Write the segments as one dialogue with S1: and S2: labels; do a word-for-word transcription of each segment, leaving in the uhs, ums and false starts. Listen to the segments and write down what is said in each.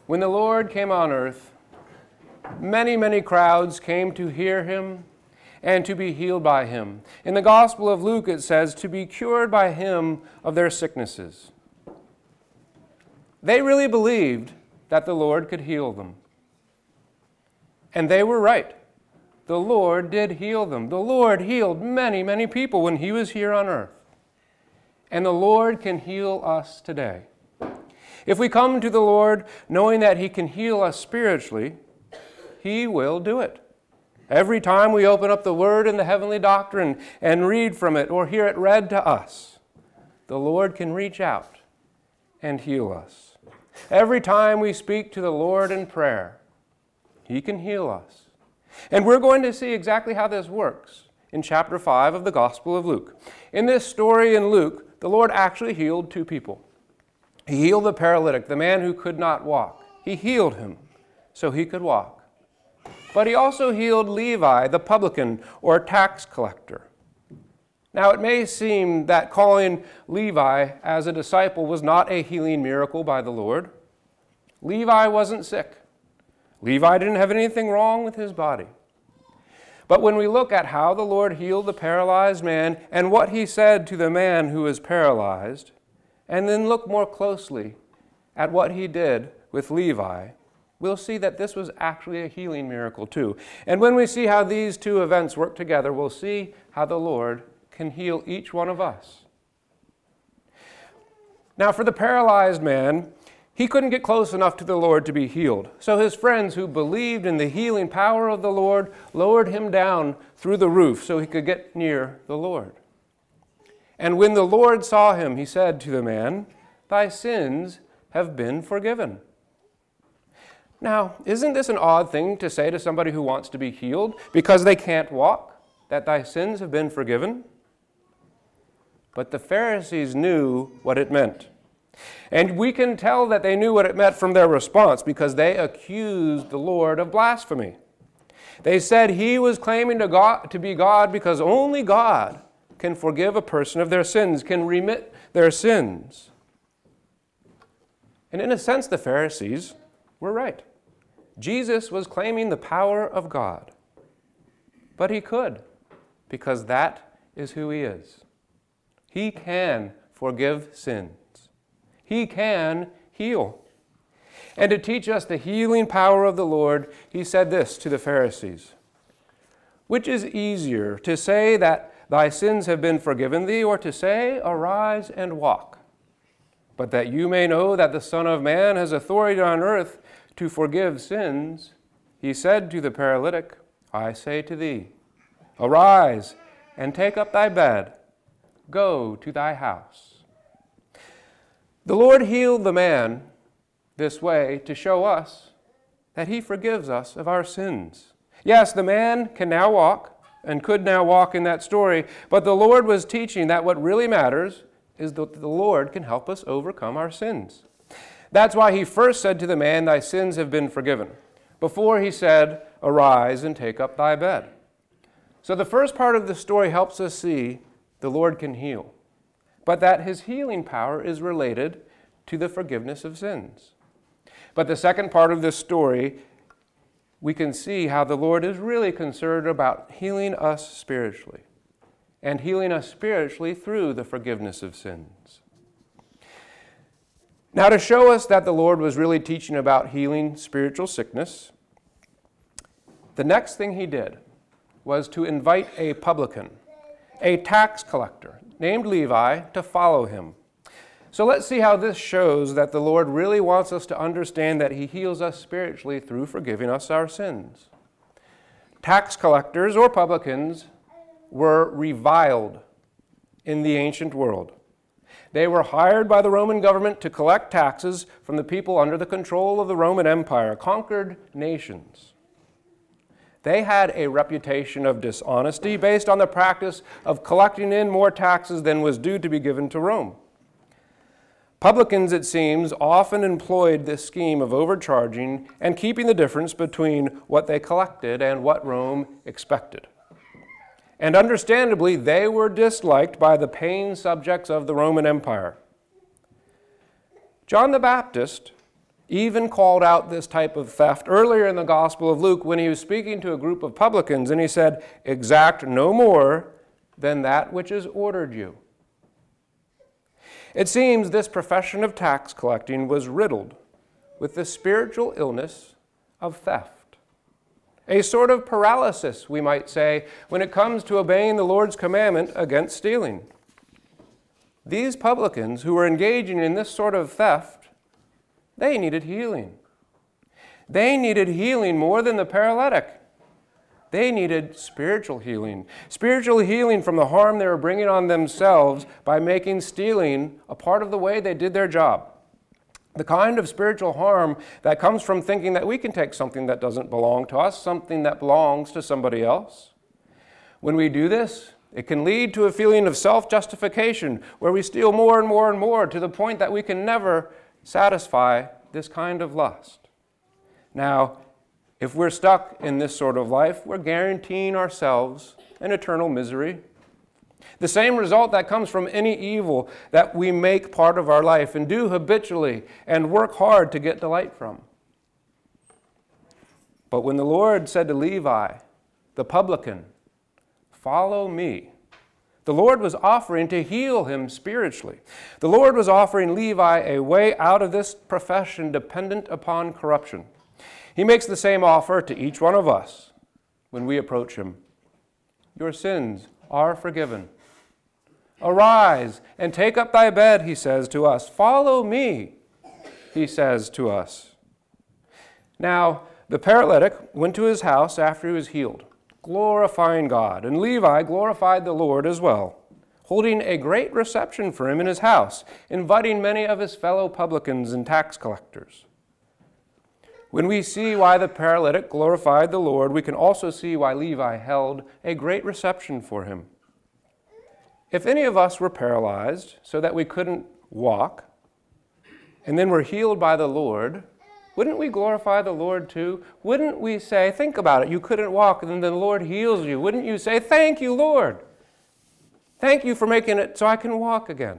S1: When the Lord came on earth, many, many crowds came to hear him and to be healed by him. In the Gospel of Luke, it says, to be cured by him of their sicknesses. They really believed that the Lord could heal them. And they were right. The Lord did heal them. The Lord healed many, many people when he was here on earth. And the Lord can heal us today. If we come to the Lord knowing that he can heal us spiritually, he will do it. Every time we open up the Word in the heavenly doctrine and read from it or hear it read to us, the Lord can reach out and heal us. Every time we speak to the Lord in prayer, he can heal us. And we're going to see exactly how this works in chapter five of the Gospel of Luke. In this story in Luke, the Lord actually healed two people. He healed the paralytic, the man who could not walk. He healed him so he could walk. But he also healed Levi, the publican or tax collector. Now, it may seem that calling Levi as a disciple was not a healing miracle by the Lord. Levi wasn't sick. Levi didn't have anything wrong with his body. But when we look at how the Lord healed the paralyzed man and what he said to the man who was paralyzed, and then look more closely at what he did with Levi, we'll see that this was actually a healing miracle too. And when we see how these two events work together, we'll see how the Lord can heal each one of us. Now, for the paralyzed man, he couldn't get close enough to the Lord to be healed. So his friends who believed in the healing power of the Lord lowered him down through the roof so he could get near the Lord. And when the Lord saw him, he said to the man, "Thy sins have been forgiven." Now, isn't this an odd thing to say to somebody who wants to be healed because they can't walk, that thy sins have been forgiven? But the Pharisees knew what it meant. And we can tell that they knew what it meant from their response because they accused the Lord of blasphemy. They said he was claiming to, God, to be God because only God can forgive a person of their sins, can remit their sins. And in a sense, the Pharisees were right. Jesus was claiming the power of God. But he could, because that is who he is. He can forgive sins. He can heal. And to teach us the healing power of the Lord, he said this to the Pharisees: "Which is easier, to say that thy sins have been forgiven thee, or to say, arise and walk? But that you may know that the Son of Man has authority on earth to forgive sins, he said to the paralytic, I say to thee, arise and take up thy bed, go to thy house." The Lord healed the man this way to show us that he forgives us of our sins. Yes, the man can now walk and could now walk in that story, but the Lord was teaching that what really matters is that the Lord can help us overcome our sins. That's why he first said to the man, "Thy sins have been forgiven," before he said, "Arise and take up thy bed." So the first part of the story helps us see the Lord can heal, but that his healing power is related to the forgiveness of sins. But the second part of this story, we can see how the Lord is really concerned about healing us spiritually, and healing us spiritually through the forgiveness of sins. Now, to show us that the Lord was really teaching about healing spiritual sickness, the next thing he did was to invite a publican, a tax collector named Levi, to follow him. So let's see how this shows that the Lord really wants us to understand that he heals us spiritually through forgiving us our sins. Tax collectors or publicans were reviled in the ancient world. They were hired by the Roman government to collect taxes from the people under the control of the Roman Empire, conquered nations. They had a reputation of dishonesty based on the practice of collecting in more taxes than was due to be given to Rome. Publicans, it seems, often employed this scheme of overcharging and keeping the difference between what they collected and what Rome expected. And understandably, they were disliked by the paying subjects of the Roman Empire. John the Baptist even called out this type of theft earlier in the Gospel of Luke when he was speaking to a group of publicans, and he said, "Exact no more than that which is ordered you." It seems this profession of tax collecting was riddled with the spiritual illness of theft. A sort of paralysis, we might say, when it comes to obeying the Lord's commandment against stealing. These publicans who were engaging in this sort of theft, they needed healing. They needed healing more than the paralytic. They needed spiritual healing. Spiritual healing from the harm they were bringing on themselves by making stealing a part of the way they did their job. The kind of spiritual harm that comes from thinking that we can take something that doesn't belong to us, something that belongs to somebody else. When we do this, it can lead to a feeling of self-justification where we steal more and more and more to the point that we can never satisfy this kind of lust. Now, if we're stuck in this sort of life, we're guaranteeing ourselves an eternal misery. The same result that comes from any evil that we make part of our life and do habitually and work hard to get delight from. But when the Lord said to Levi, the publican, "Follow me," the Lord was offering to heal him spiritually. The Lord was offering Levi a way out of this profession dependent upon corruption. He makes the same offer to each one of us when we approach him. Your sins are forgiven. Arise and take up thy bed, he says to us. Follow me, he says to us. Now, the paralytic went to his house after he was healed, glorifying God, and Levi glorified the Lord as well, holding a great reception for him in his house, inviting many of his fellow publicans and tax collectors. When we see why the paralytic glorified the Lord, we can also see why Levi held a great reception for him. If any of us were paralyzed so that we couldn't walk, and then were healed by the Lord, wouldn't we glorify the Lord too? Wouldn't we say, think about it, you couldn't walk, and then the Lord heals you. Wouldn't you say, thank you, Lord. Thank you for making it so I can walk again.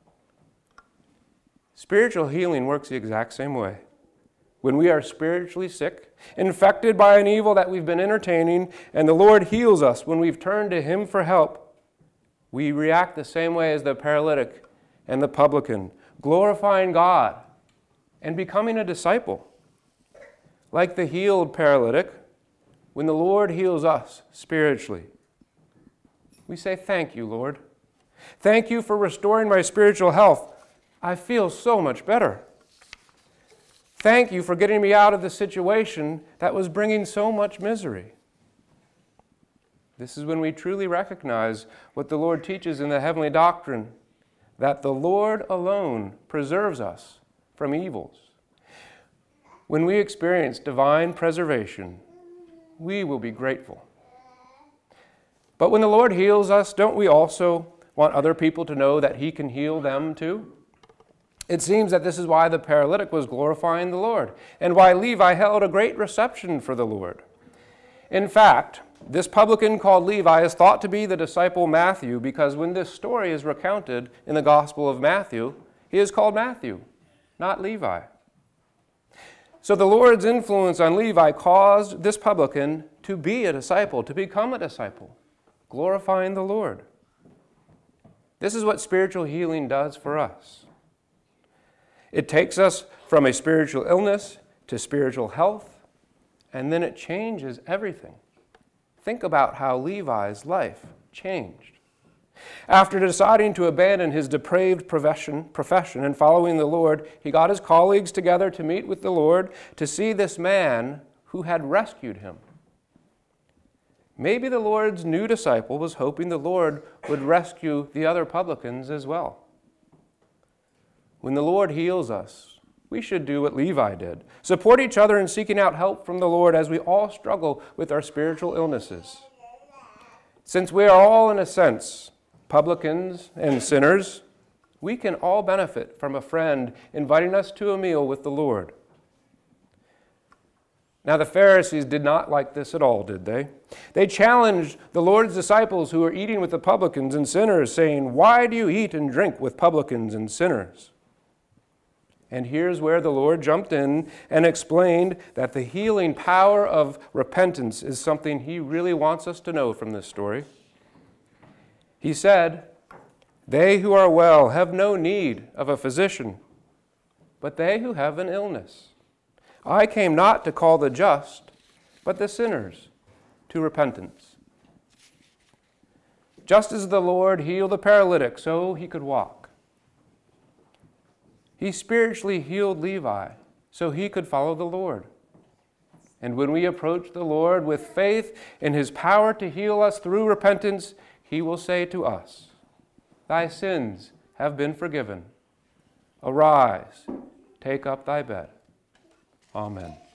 S1: Spiritual healing works the exact same way. When we are spiritually sick, infected by an evil that we've been entertaining, and the Lord heals us when we've turned to him for help, we react the same way as the paralytic and the publican, glorifying God and becoming a disciple. Like the healed paralytic, when the Lord heals us spiritually, we say, thank you, Lord. Thank you for restoring my spiritual health. I feel so much better. Thank you for getting me out of the situation that was bringing so much misery. This is when we truly recognize what the Lord teaches in the heavenly doctrine, that the Lord alone preserves us from evils. When we experience divine preservation, we will be grateful. But when the Lord heals us, don't we also want other people to know that he can heal them too? It seems that this is why the paralytic was glorifying the Lord, and why Levi held a great reception for the Lord. In fact, this publican called Levi is thought to be the disciple Matthew, because when this story is recounted in the Gospel of Matthew, he is called Matthew, not Levi. So the Lord's influence on Levi caused this publican to be a disciple, to become a disciple, glorifying the Lord. This is what spiritual healing does for us. It takes us from a spiritual illness to spiritual health, and then it changes everything. Think about how Levi's life changed. After deciding to abandon his depraved profession, profession and following the Lord, he got his colleagues together to meet with the Lord to see this man who had rescued him. Maybe the Lord's new disciple was hoping the Lord would rescue the other publicans as well. When the Lord heals us, we should do what Levi did. Support each other in seeking out help from the Lord as we all struggle with our spiritual illnesses. Since we are all, in a sense, publicans and sinners, we can all benefit from a friend inviting us to a meal with the Lord. Now, the Pharisees did not like this at all, did they? They challenged the Lord's disciples who were eating with the publicans and sinners, saying, "Why do you eat and drink with publicans and sinners?" And here's where the Lord jumped in and explained that the healing power of repentance is something he really wants us to know from this story. He said, "They who are well have no need of a physician, but they who have an illness. I came not to call the just, but the sinners to repentance." Just as the Lord healed the paralytic so he could walk, he spiritually healed Levi so he could follow the Lord. And when we approach the Lord with faith in his power to heal us through repentance, he will say to us, "Thy sins have been forgiven. Arise, take up thy bed." Amen.